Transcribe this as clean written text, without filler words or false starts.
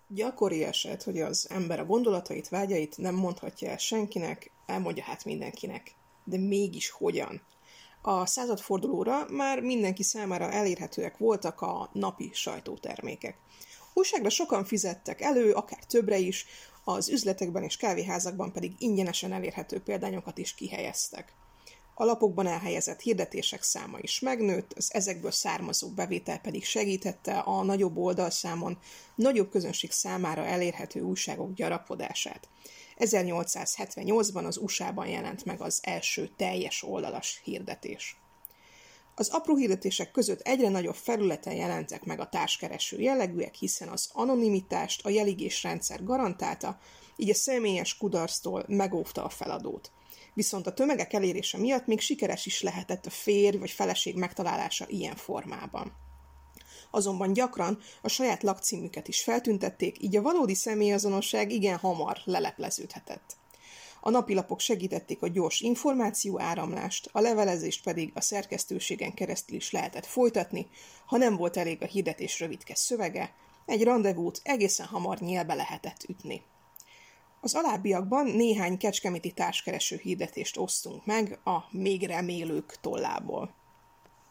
Gyakori eset, hogy az ember a gondolatait, vágyait nem mondhatja el senkinek, elmondja hát mindenkinek. De mégis hogyan? A századfordulóra már mindenki számára elérhetőek voltak a napi sajtótermékek. Újságra sokan fizettek elő, akár többre is, az üzletekben és kávéházakban pedig ingyenesen elérhető példányokat is kihelyeztek. A lapokban elhelyezett hirdetések száma is megnőtt, az ezekből származó bevétel pedig segítette a nagyobb oldalszámon, nagyobb közönség számára elérhető újságok gyarapodását. 1878-ban az USA-ban jelent meg az első teljes oldalas hirdetés. Az apró hirdetések között egyre nagyobb felületen jelentek meg a társkereső jellegűek, hiszen az anonimitást a jeligésrendszer garantálta, így a személyes kudarctól megóvta a feladót. Viszont a tömegek elérése miatt még sikeres is lehetett a férj vagy feleség megtalálása ilyen formában. Azonban gyakran a saját lakcímüket is feltüntették, így a valódi személyazonosság igen hamar lelepleződhetett. A napilapok segítették a gyors információáramlást, a levelezést pedig a szerkesztőségen keresztül is lehetett folytatni, ha nem volt elég a hirdetés rövidke szövege, egy randevút egészen hamar nyélbe lehetett ütni. Az alábbiakban néhány kecskeméti társkereső hirdetést osztunk meg a még remélők tollából.